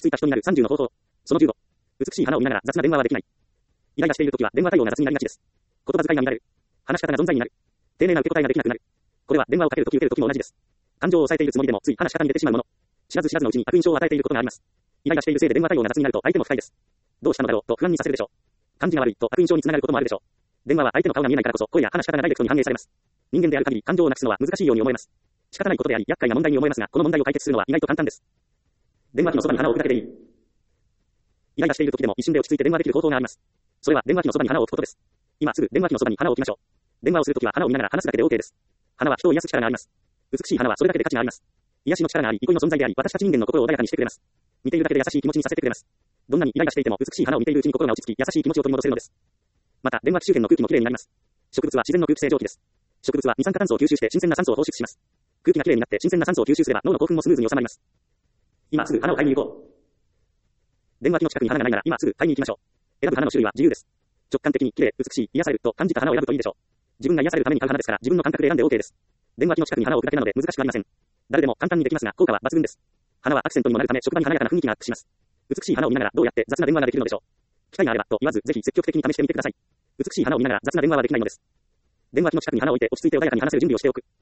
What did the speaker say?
着いた人になる30の方法。その15。美しい花を見ながら雑な電話はできない。イライラしているときは電話対応が雑になりがちです。言葉遣いが乱れる。話し方が存在になる。丁寧な受け答えができなくなる。これは電話をかけるとき受けるときも同じです。感情を抑えているつもりでもつい話し方に出てしまうもの。知らず知らずのうちに悪印象を与えていることがあります。イライラしているせいで電話対応が雑になると相手も不快です。どうしたのだろうと不安にさせるでしょう。感じが悪いと悪印象につながることもあるでしょう。電話は相手の顔が見えないからこそ声や話し方がダイレクトに反映されます。人間である限り感情をなくすのは難しいように思えます。仕方ないことであり厄介な問題に思えますが、この問題を解決するのは意外と簡単です。電話機のそばに花を置くだけでいい。イライラしている時でも一瞬で落ち着いて電話できる方法があります。それは電話機のそばに花を置くことです。今すぐ電話機のそばに花を置きましょう。電話をするときは花を見ながら話すだけで OK です。花は人を癒す力があります。美しい花はそれだけで価値があります。癒しの力があり、憩いの存在であり、私たち人間の心を穏やかにしてくれます。見ているだけで優しい気持ちにさせてくれます。どんなにイライラしていても美しい花を見ているうちに心が落ち着き、優しい気持ちを取り戻せるのです。また、電話機周辺の空気もきれいになります。植物は自然の空気清浄機です。植物は二酸化炭素を吸収して新鮮な酸素を放出します。空気がきれいになって新鮮な酸素を吸収すれば脳の興奮もスムーズに収まります。今すぐ花を買いに行こう。電話機の近くに花がないなら今すぐ買いに行きましょう。選ぶ花の種類は自由です。直感的に綺麗、美しい、癒されると感じた花を選ぶといいでしょう。自分が癒されるために買う花ですから自分の感覚で選んで OK です。電話機の近くに花を置くだけなので難しくありません。誰でも簡単にできますが効果は抜群です。花はアクセントにもなるため職場に華やかな雰囲気がアップします。美しい花を見ながらどうやって雑な電話ができるのでしょう。機会があればと言わずぜひ積極的に試してみてください。美しい花を見ながら雑な電話はできないのです。電話機の近くに花を置いて落ち着いて穏やかに話せる準備をしておく。